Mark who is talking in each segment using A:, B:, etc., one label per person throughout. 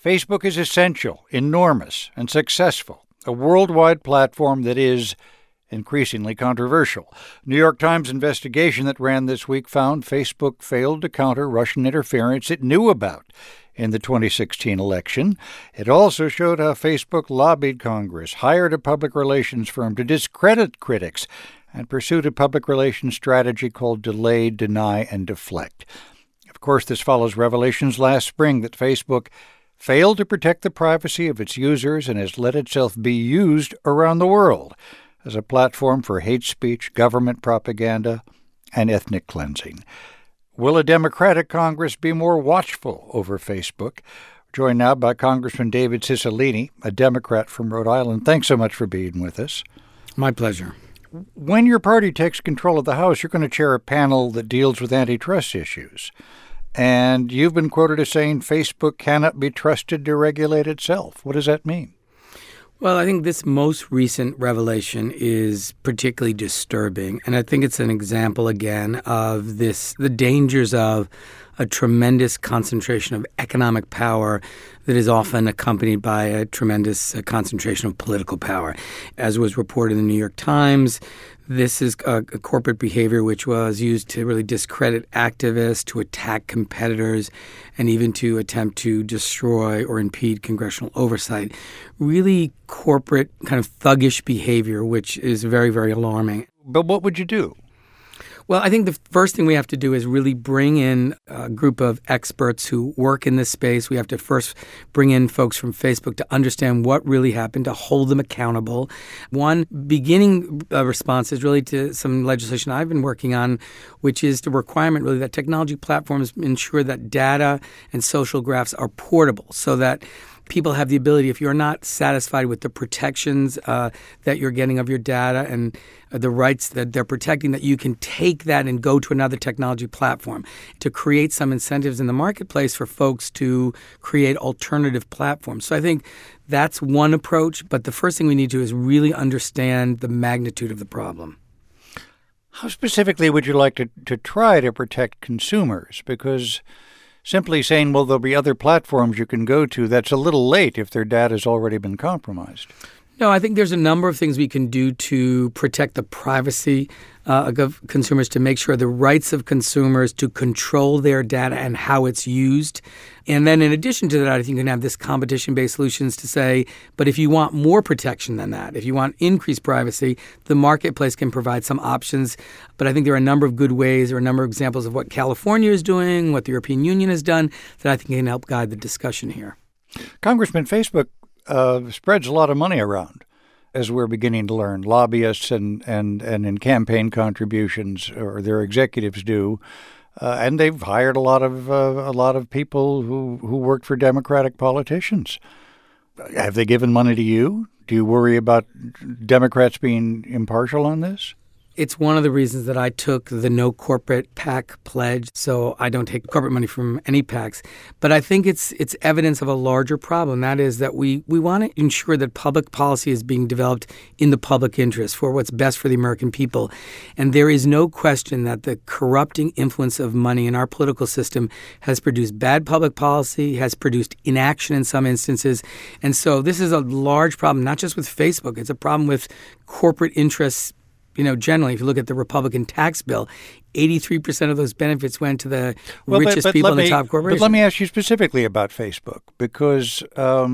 A: Facebook is essential, enormous, and successful, a worldwide platform that is increasingly controversial. New York Times investigation that ran this week found Facebook failed to counter Russian interference it knew about in the 2016 election. It also showed how Facebook lobbied Congress, hired a public relations firm to discredit critics, and pursued a public relations strategy called delay, deny, and deflect. Of course, this follows revelations last spring that Facebook failed to protect the privacy of its users and has let itself be used around the world as a platform for hate speech, government propaganda, and ethnic cleansing. Will a Democratic Congress be more watchful over Facebook? Joined now by Congressman David Cicilline, a Democrat from Rhode Island. Thanks so much for being with us.
B: My pleasure.
A: When your party takes control of the House, you're going to chair a panel that deals with antitrust issues. And you've been quoted as saying Facebook cannot be trusted to regulate itself. What does that mean?
B: Well, I think this most recent revelation is particularly disturbing. And I think it's an example, again, of the dangers of a tremendous concentration of economic power that is often accompanied by a tremendous concentration of political power. As was reported in the New York Times, this is a corporate behavior which was used to really discredit activists, to attack competitors, and even to attempt to destroy or impede congressional oversight. Really corporate, kind of thuggish behavior, which is very, very alarming.
A: But what would you do?
B: Well, I think the first thing we have to do is really bring in a group of experts who work in this space. We have to first bring in folks from Facebook to understand what really happened, to hold them accountable. One beginning response is really to some legislation I've been working on, which is the requirement really that technology platforms ensure that data and social graphs are portable so that people have the ability, if you're not satisfied with the protections that you're getting of your data and the rights that they're protecting, that you can take that and go to another technology platform to create some incentives in the marketplace for folks to create alternative platforms. So I think that's one approach. But the first thing we need to do is really understand the magnitude of the problem.
A: How specifically would you like to try to protect consumers? Because simply saying, well, there'll be other platforms you can go to, that's a little late if their data has already been compromised.
B: No, I think there's a number of things we can do to protect the privacy of consumers, to make sure the rights of consumers to control their data and how it's used. And then in addition to that, I think you can have this competition-based solutions to say, but if you want more protection than that, if you want increased privacy, the marketplace can provide some options. But I think there are a number of good ways or a number of examples of what California is doing, what the European Union has done, that I think can help guide the discussion here.
A: Congressman, Facebook spreads a lot of money around, as we're beginning to learn. Lobbyists and in campaign contributions, or their executives do, and they've hired a lot of people who worked for Democratic politicians. Have they given money to you? Do you worry about Democrats being impartial on this?
B: It's one of the reasons that I took the no corporate PAC pledge, so I don't take corporate money from any PACs. But I think it's evidence of a larger problem. That is that we want to ensure that public policy is being developed in the public interest for what's best for the American people. And there is no question that the corrupting influence of money in our political system has produced bad public policy, has produced inaction in some instances. And so this is a large problem, not just with Facebook. It's a problem with corporate interests. Generally, if you look at the Republican tax bill, 83% of those benefits went to the richest people in the top corporations.
A: But let me ask you specifically about Facebook, because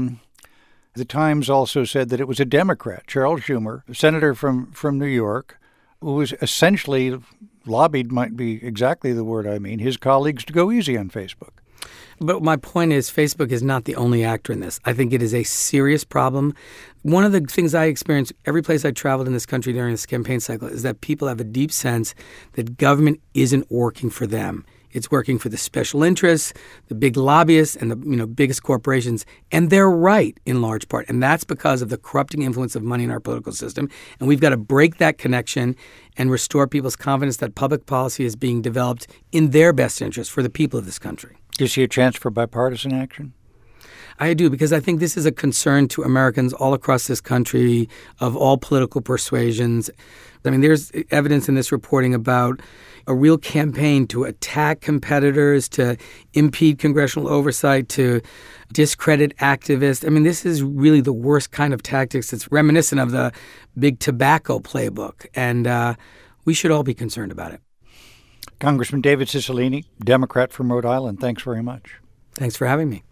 A: the Times also said that it was a Democrat, Charles Schumer, a senator from New York, who was essentially lobbied, might be exactly the word I mean, his colleagues to go easy on Facebook.
B: But my point is, Facebook is not the only actor in this. I think it is a serious problem. One of the things I experienced every place I traveled in this country during this campaign cycle is that people have a deep sense that government isn't working for them. It's working for the special interests, the big lobbyists, and the biggest corporations. And they're right in large part. And that's because of the corrupting influence of money in our political system. And we've got to break that connection and restore people's confidence that public policy is being developed in their best interest for the people of this country.
A: Do you see a chance for bipartisan action?
B: I do, because I think this is a concern to Americans all across this country of all political persuasions. I mean, there's evidence in this reporting about a real campaign to attack competitors, to impede congressional oversight, to discredit activists. I mean, this is really the worst kind of tactics. It's reminiscent of the big tobacco playbook, and we should all be concerned about it.
A: Congressman David Cicilline, Democrat from Rhode Island, thanks very much.
B: Thanks for having me.